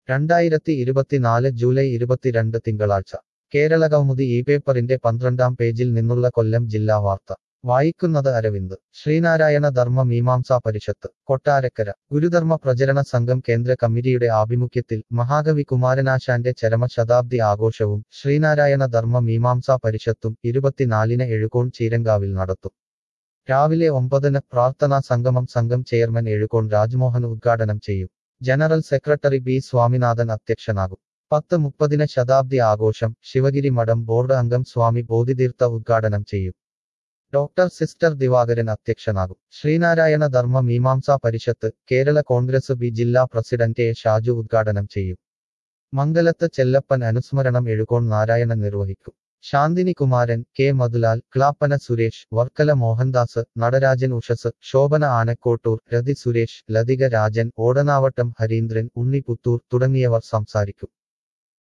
2024 July 22 തിങ്കളാഴ്ച കേരളകൗമുദി ഈ പേപ്പറിന്റെ 12-ാം പേജിൽ നിന്നുള്ള കൊല്ലം ജില്ലാ വാർത്ത വായിക്കുന്നത് അരവിന്ദ്. ശ്രീനാരായണ ധർമ്മ മീമാംസാ പരിഷത്ത് കൊട്ടാരക്കര. ഗുരുധർമ്മ പ്രചരണ സംഘം കേന്ദ്ര കമ്മിറ്റിയുടെ ആഭിമുഖ്യത്തിൽ മഹാകവി കുമാരനാശാന്റെ ചരമശതാബ്ദി ആഘോഷവും ശ്രീനാരായണ ധർമ്മ മീമാംസാ പരിഷത്തും 24-ന് എഴുകോൺ ചീരങ്കാവിൽ നടത്തും. രാവിലെ 9-ന് പ്രാർത്ഥനാ സംഗമം സംഘം ചെയർമാൻ എഴുകോൺ രാജ്മോഹൻ ഉദ്ഘാടനം ചെയ്യും. ജനറൽ സെക്രട്ടറി ബി സ്വാമിനാഥൻ അധ്യക്ഷനാകും. 10:30-ന് ശതാബ്ദി ആഘോഷം ശിവഗിരി മഠം ബോർഡ് അംഗം സ്വാമി ബോധിതീർത്ഥ ഉദ്ഘാടനം ചെയ്യും. ഡോക്ടർ സിസ്റ്റർ ദിവാകരൻ അധ്യക്ഷനാകും. ശ്രീനാരായണ ധർമ്മ മീമാംസാ പരിഷത്ത് കേരള കോൺഗ്രസ് ബി ജില്ലാ പ്രസിഡന്റ് എ ഷാജു ഉദ്ഘാടനം ചെയ്യും. മംഗലത്ത് ചെല്ലപ്പൻ അനുസ്മരണം എഴുകോൺ നാരായണൻ നിർവഹിക്കും. ശാന്തിനി കുമാരൻ, കെ മധുലാൽ, ക്ലാപ്പന സുരേഷ്, വർക്കല മോഹൻദാസ്, നടരാജൻ ഉഷസ്, ശോഭന ആനക്കോട്ടൂർ, രതി സുരേഷ്, ലതിക രാജൻ, ഓടനാവട്ടം ഹരീന്ദ്രൻ, ഉണ്ണി പുത്തൂർ തുടങ്ങിയവർ സംസാരിക്കും.